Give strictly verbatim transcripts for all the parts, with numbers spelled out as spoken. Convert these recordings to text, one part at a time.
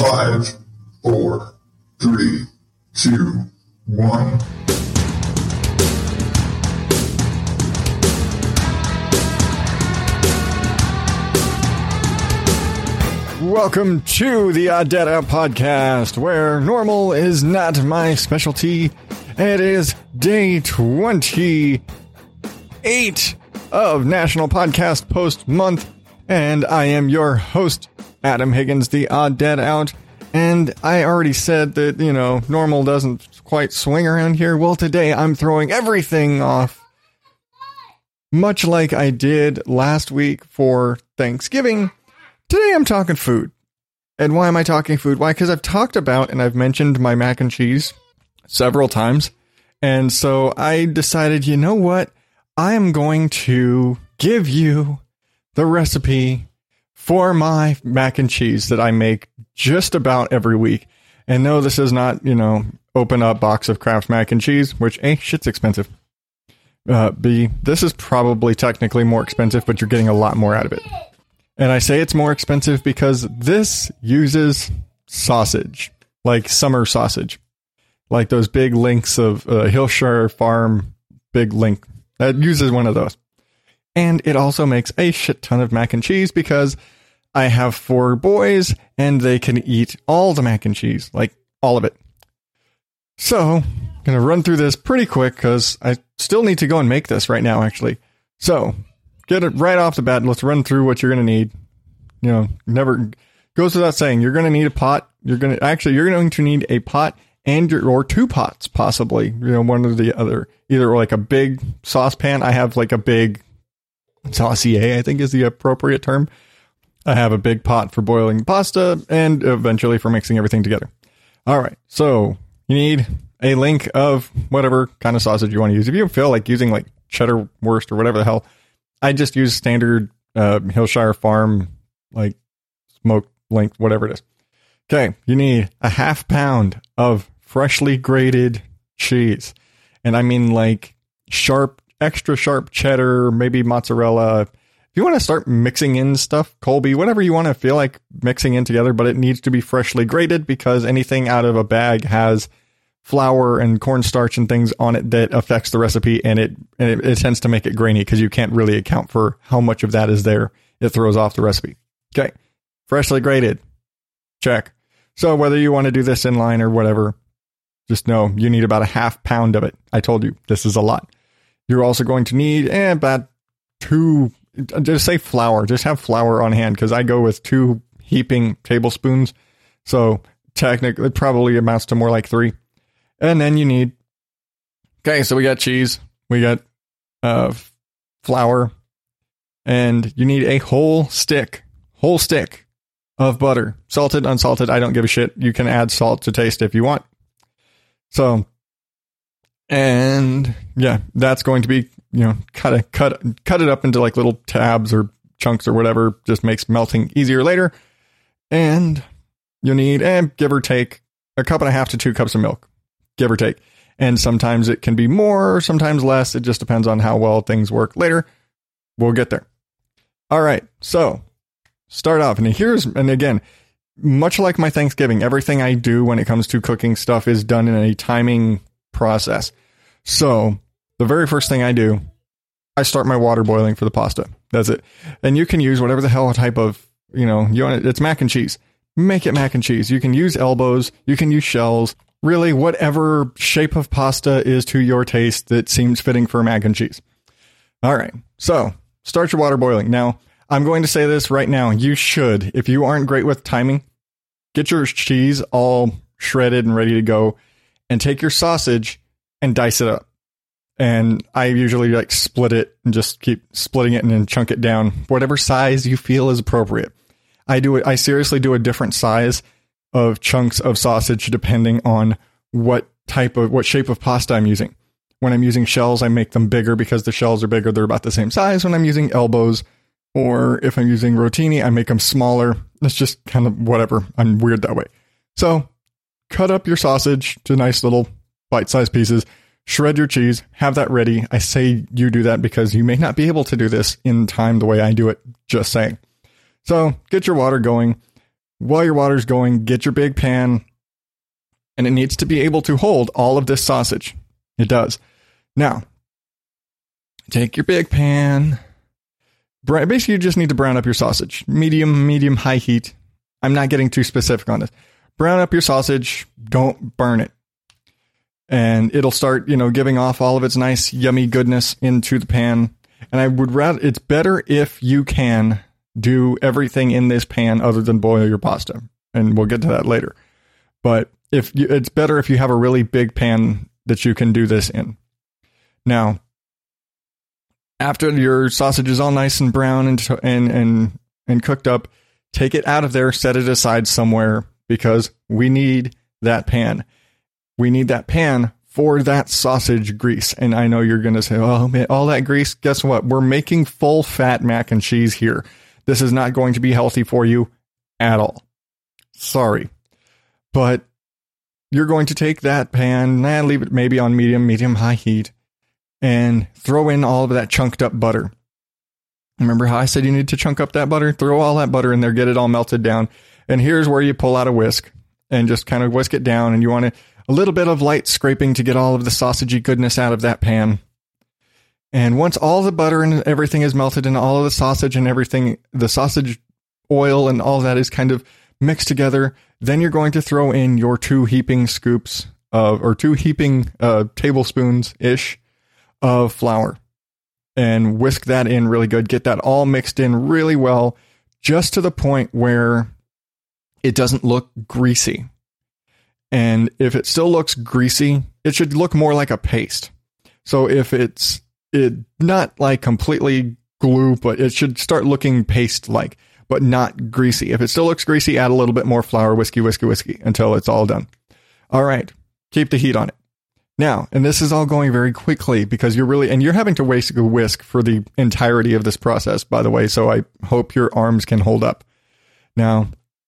Five, four, three, two, one. Welcome to the Odd Dad Out podcast, where normal is not my specialty. It is day twenty-eight of National Podcast Post Month, and I am your host, Adam Higgins, the Odd Dad Out. And I already said that, you know, normal doesn't quite swing around here. Well, today I'm throwing everything off, much like I did last week for Thanksgiving. Today I'm talking food. And why am I talking food? Why? Because I've talked about and I've mentioned my mac and cheese several times. And so I decided, you know what? I am going to give you the recipe for my mac and cheese that I make just about every week. And no, this is not, you know, open up box of Kraft mac and cheese, which A, shit's expensive. Uh, B, this is probably technically more expensive, but you're getting a lot more out of it. And I say it's more expensive because this uses sausage, like summer sausage, like those big links of uh, Hillshire Farm big link. That uses one of those. And it also makes a shit ton of mac and cheese because I have four boys and they can eat all the mac and cheese, like all of it. So I'm going to run through this pretty quick because I still need to go and make this right now, actually. So get it right off the bat. Let's run through what you're going to need. You know, never goes without saying, you're going to need a pot. You're going to actually, you're going to need a pot and your, or two pots, possibly, you know, one or the other, either like a big saucepan. I have like a big saucier, I think is the appropriate term. I have a big pot for boiling pasta and eventually for mixing everything together. All right. So you need a link of whatever kind of sausage you want to use. If you feel like using like cheddar wurst or whatever the hell, I just use standard uh, Hillshire Farm, like smoked link, whatever it is. Okay, you need a half pound of freshly grated cheese. And I mean like sharp, extra sharp cheddar, maybe mozzarella. If you want to start mixing in stuff, Colby, whatever you want to feel like mixing in together, but it needs to be freshly grated because anything out of a bag has flour and cornstarch and things on it that affects the recipe, and it and it, it tends to make it grainy because you can't really account for how much of that is there. It throws off the recipe. Okay, freshly grated, check. So whether you want to do this in line or whatever, just know you need about a half pound of it. I told you this is a lot. You're also going to need eh, about two. Just say flour. Just have flour on hand because I go with two heaping tablespoons. So technically, it probably amounts to more like three. And then you need, okay, so we got cheese, we got uh, flour, and you need a whole stick, whole stick of butter. Salted, unsalted, I don't give a shit. You can add salt to taste if you want. So, and yeah, that's going to be, you know, cut it, cut, cut it up into like little tabs or chunks or whatever. Just makes melting easier later. And you need, and give or take, a cup and a half to two cups of milk. Give or take. And sometimes it can be more, sometimes less. It just depends on how well things work later. We'll get there. All right. So start off. And here's, and again, much like my Thanksgiving, everything I do when it comes to cooking stuff is done in a timing process. So the very first thing I do, I start my water boiling for the pasta. That's it. And you can use whatever the hell type of, you know, you want it, it's mac and cheese. Make it mac and cheese. You can use elbows. You can use shells. Really, whatever shape of pasta is to your taste that seems fitting for mac and cheese. All right. So start your water boiling. Now, I'm going to say this right now. You should, if you aren't great with timing, get your cheese all shredded and ready to go and take your sausage and dice it up. And I usually like split it and just keep splitting it and then chunk it down, whatever size you feel is appropriate. I do it. I seriously do a different size of chunks of sausage depending on what type of, what shape of pasta I'm using. When I'm using shells, I make them bigger because the shells are bigger. They're about the same size. When I'm using elbows, or if I'm using rotini, I make them smaller. It's just kind of whatever. I'm weird that way. So cut up your sausage to nice little bite-sized pieces. Shred your cheese. Have that ready. I say you do that because you may not be able to do this in time the way I do it. Just saying. So get your water going. while your water's going, get your big pan, and it needs to be able to hold all of this sausage. It does. Now, take your big pan. Basically, you just need to brown up your sausage. Medium, medium, high heat. I'm not getting too specific on this. Brown up your sausage. Don't burn it. And it'll start, you know, giving off all of its nice, yummy goodness into the pan. And I would rather, it's better if you can do everything in this pan other than boil your pasta. And we'll get to that later. But if you, it's better if you have a really big pan that you can do this in. Now, after your sausage is all nice and brown and, and, and, and cooked up, take it out of there, set it aside somewhere, because we need that pan. We need that pan for that sausage grease. And I know you're going to say, oh, man, all that grease, guess what? We're making full fat mac and cheese here. This is not going to be healthy for you at all. Sorry. But you're going to take that pan and leave it maybe on medium, medium, high heat, and throw in all of that chunked up butter. Remember how I said you need to chunk up that butter? Throw all that butter in there, get it all melted down. And here's where you pull out a whisk and just kind of whisk it down. And you want to, a little bit of light scraping to get all of the sausagey goodness out of that pan. And once all the butter and everything is melted and all of the sausage and everything, the sausage oil and all that is kind of mixed together, then you're going to throw in your two heaping scoops of, or two heaping uh, tablespoons-ish of flour. And whisk that in really good. Get that all mixed in really well, just to the point where it doesn't look greasy. And if it still looks greasy, it should look more like a paste. So if it's it not like completely glue, but it should start looking paste-like, but not greasy. If it still looks greasy, add a little bit more flour, whiskey, whiskey, whiskey, until it's all done. All right. Keep the heat on it. Now, and this is all going very quickly because you're really, and you're having to whisk a whisk for the entirety of this process, by the way, so I hope your arms can hold up. Now,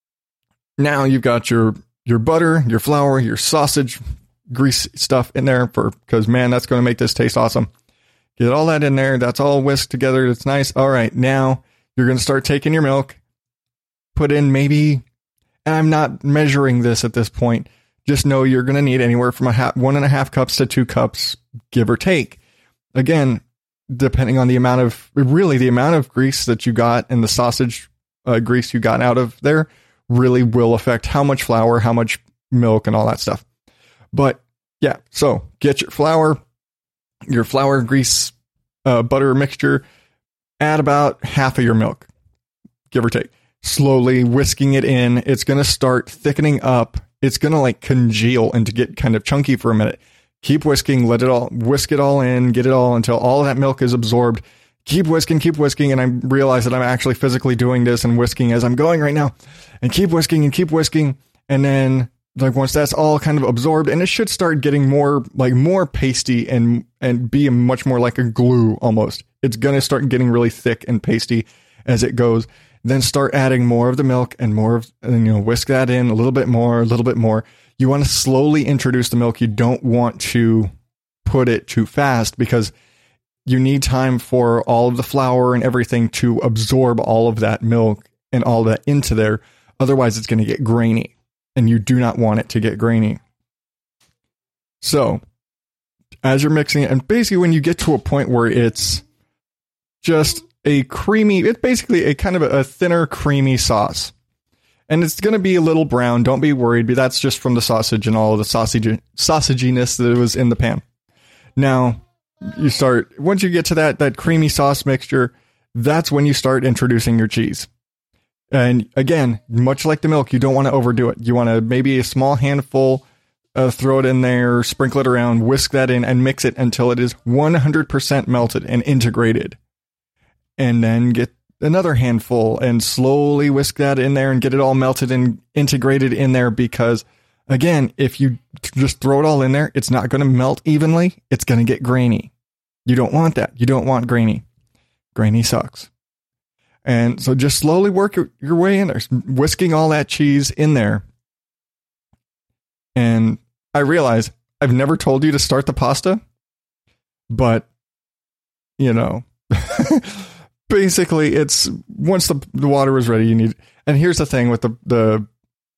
now you've got your, your butter, your flour, your sausage grease stuff in there for, because man, that's going to make this taste awesome. Get all that in there. That's all whisked together. It's nice. All right. Now you're going to start taking your milk, put in maybe, and I'm not measuring this at this point. Just know you're going to need anywhere from a half, one and a half cups to two cups, give or take. Again, depending on the amount of, really the amount of grease that you got and the sausage uh, grease you got out of there really will affect how much flour, how much milk, and all that stuff. But yeah, so get your flour, your flour, grease, uh, butter mixture, add about half of your milk, give or take. Slowly whisking it in. It's going to start thickening up. It's going to like congeal and to get kind of chunky for a minute. Keep whisking, let it all, whisk it all in, get it all until all of that milk is absorbed. Keep whisking, keep whisking. And I realize that I'm actually physically doing this and whisking as I'm going right now. And keep whisking and keep whisking. And then like once that's all kind of absorbed, and it should start getting more like more pasty and, and be much more like a glue almost. It's going to start getting really thick and pasty as it goes. Then start adding more of the milk and more of, and, you know, whisk that in a little bit more, a little bit more. You want to slowly introduce the milk. You don't want to put it too fast because you need time for all of the flour and everything to absorb all of that milk and all that into there. Otherwise, it's going to get grainy, and you do not want it to get grainy. So as you're mixing it, and basically when you get to a point where it's just a creamy, it's basically a kind of a, a thinner, creamy sauce. And it's going to be a little brown. Don't be worried, but that's just from the sausage and all of the sausage, sausaginess that was in the pan. Now, you start, once you get to that, that creamy sauce mixture, that's when you start introducing your cheese. And again, much like the milk, you don't want to overdo it. You want to maybe a small handful, uh, throw it in there, sprinkle it around, whisk that in, and mix it until it is one hundred percent melted and integrated. And then get another handful and slowly whisk that in there and get it all melted and integrated in there. Because again, if you just throw it all in there, it's not going to melt evenly. It's going to get grainy. You don't want that. You don't want grainy. Grainy sucks. And so just slowly work your, your way in there, whisking all that cheese in there. And I realize I've never told you to start the pasta, but you know, basically, it's once the, the water is ready, you need. And here's the thing with the, the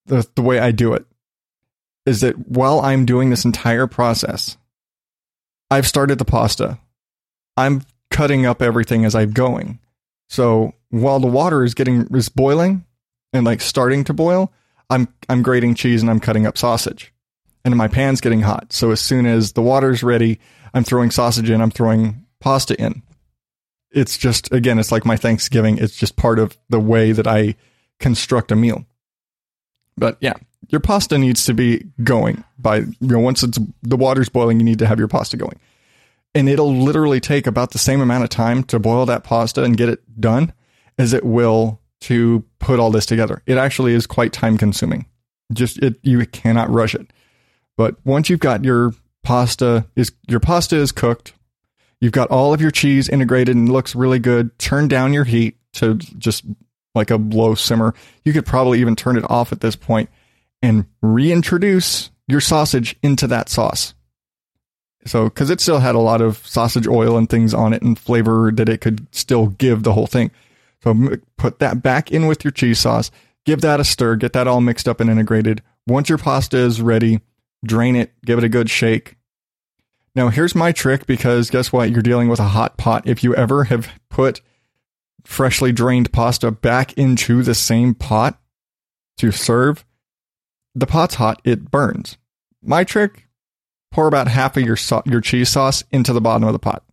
the, the way I do it is that while I'm doing this entire process, I've started the pasta. I'm cutting up everything as I'm going. So while the water is getting is boiling and like starting to boil, I'm I'm grating cheese and I'm cutting up sausage. And my pan's getting hot. So as soon as the water's ready, I'm throwing sausage in, I'm throwing pasta in. It's just, again, it's like my Thanksgiving. It's just part of the way that I construct a meal. But yeah, your pasta needs to be going by, you know, once it's the water's boiling, you need to have your pasta going. And it'll literally take about the same amount of time to boil that pasta and get it done as it will to put all this together. It actually is quite time consuming. Just it, you cannot rush it. But once you've got your pasta is your pasta is cooked, you've got all of your cheese integrated and looks really good. Turn down your heat to just like a low simmer. You could probably even turn it off at this point and reintroduce your sausage into that sauce. So, because it still had a lot of sausage oil and things on it and flavor that it could still give the whole thing. So put that back in with your cheese sauce, give that a stir, get that all mixed up and integrated. Once your pasta is ready, drain it, give it a good shake. Now, here's my trick, because guess what? You're dealing with a hot pot. If you ever have put freshly drained pasta back into the same pot to serve, the pot's hot, it burns. My trick, pour about half of your so- your cheese sauce into the bottom of the pot.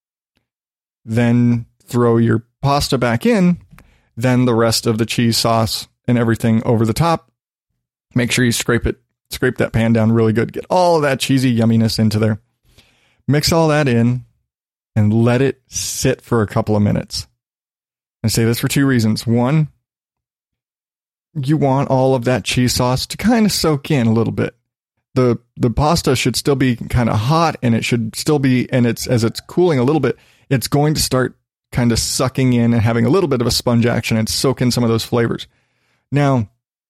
Then throw your pasta back in, then the rest of the cheese sauce and everything over the top. Make sure you scrape it, scrape that pan down really good. Get all of that cheesy yumminess into there. Mix all that in and let it sit for a couple of minutes. I say this for two reasons. One, you want all of that cheese sauce to kind of soak in a little bit. The the pasta should still be kind of hot, and it should still be, and it's as it's cooling a little bit, it's going to start kind of sucking in and having a little bit of a sponge action and soak in some of those flavors. Now,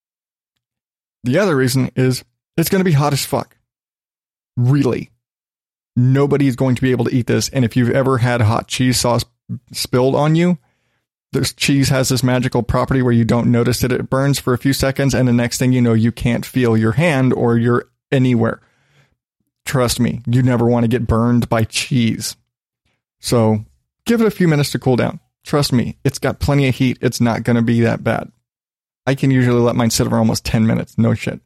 the other reason is it's going to be hot as fuck. Really. Nobody's going to be able to eat this. And if you've ever had hot cheese sauce spilled on you, this cheese has this magical property where you don't notice that it burns for a few seconds, and the next thing you know, you can't feel your hand or you're anywhere. Trust me, you never want to get burned by cheese. So give it a few minutes to cool down. Trust me, it's got plenty of heat. It's not going to be that bad. I can usually let mine sit for almost ten minutes. No shit.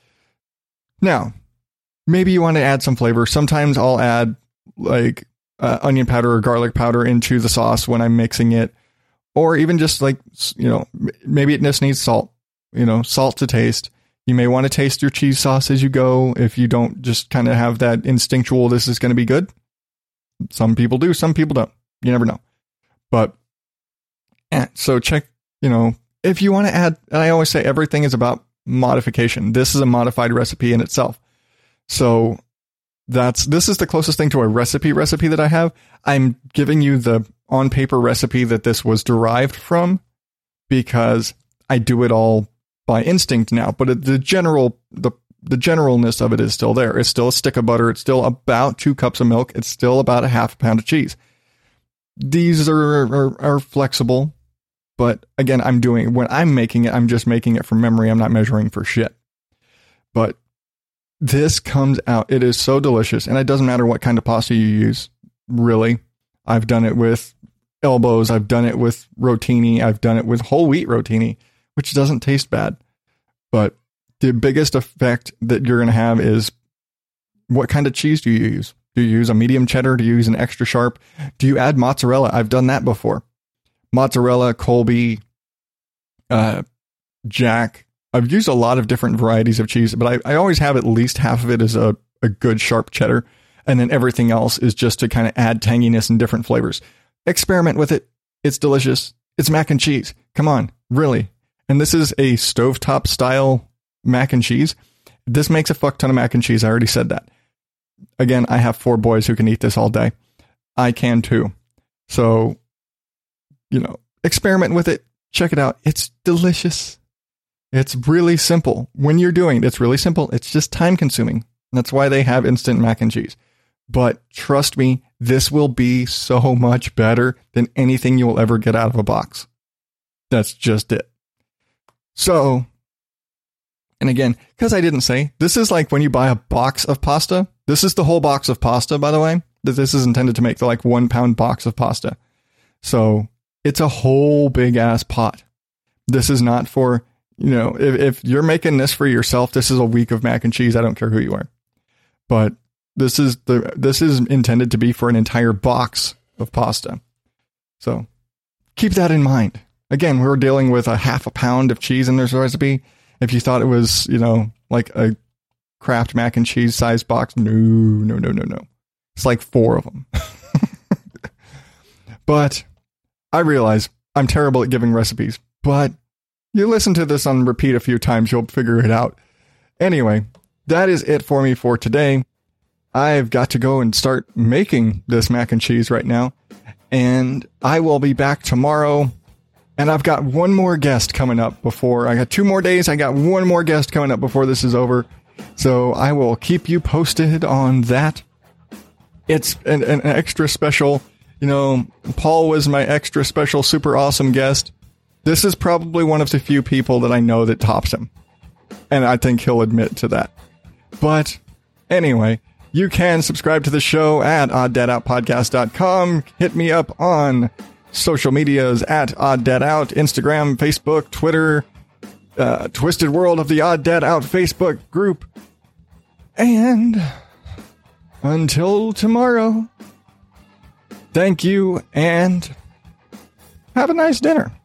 Now, maybe you want to add some flavor. Sometimes I'll add like uh, onion powder or garlic powder into the sauce when I'm mixing it. Or even just like, you know, maybe it just needs salt, you know, salt to taste. You may want to taste your cheese sauce as you go if you don't just kind of have that instinctual, this is going to be good. Some people do, some people don't. You never know. But, eh, so check, you know, if you want to add, and I always say everything is about modification. This is a modified recipe in itself. So that's, this is the closest thing to a recipe recipe that I have. I'm giving you the on paper recipe that this was derived from, because I do it all by instinct now, but the general, the, the generalness of it is still there. It's still a stick of butter. It's still about two cups of milk. It's still about a half a pound of cheese. These are, are, are flexible, but again, I'm doing, when I'm making it, I'm just making it from memory. I'm not measuring for shit, but this comes out. It is so delicious. And it doesn't matter what kind of pasta you use, really. I've done it with elbows. I've done it with rotini. I've done it with whole wheat rotini, which doesn't taste bad. But the biggest effect that you're going to have is, what kind of cheese do you use? Do you use a medium cheddar? Do you use an extra sharp? Do you add mozzarella? I've done that before. Mozzarella, Colby, uh, Jack. I've used a lot of different varieties of cheese, but I, I always have at least half of it as a, a good sharp cheddar. And then everything else is just to kind of add tanginess and different flavors. Experiment with it. It's delicious. It's mac and cheese. Come on, really. And this is a stovetop style mac and cheese. This makes a fuck ton of mac and cheese. I already said that. Again, I have four boys who can eat this all day. I can too. So, you know, experiment with it. Check it out. It's delicious. It's really simple. When you're doing it, it's really simple. It's just time consuming. That's why they have instant mac and cheese. But trust me, this will be so much better than anything you will ever get out of a box. That's just it. So, And again, because I didn't say, this is like when you buy a box of pasta. This is the whole box of pasta, by the way. That this is intended to make the like one pound box of pasta. So it's a whole big ass pot. This is not for, you know, if, if you're making this for yourself, this is a week of mac and cheese. I don't care who you are. But this is the this is intended to be for an entire box of pasta. So keep that in mind. Again, we're dealing with a half a pound of cheese in this recipe. If you thought it was, you know, like a Kraft mac and cheese size box, no, no, no, no, no. It's like four of them. But I realize I'm terrible at giving recipes, but you listen to this on repeat a few times, you'll figure it out. Anyway, that is it for me for today. I've got to go and start making this mac and cheese right now, and I will be back tomorrow. And I've got one more guest coming up before I got two more days. I got one more guest coming up before this is over. So I will keep you posted on that. It's an, an extra special, you know, Paul was my extra special, super awesome guest. This is probably one of the few people that I know that tops him. And I think he'll admit to that. But anyway, you can subscribe to the show at odd dad out podcast dot com. Hit me up on social medias at Odd Dad Out, Instagram, Facebook, Twitter, uh, Twisted World of the Odd Dad Out Facebook group. And until tomorrow, thank you and have a nice dinner.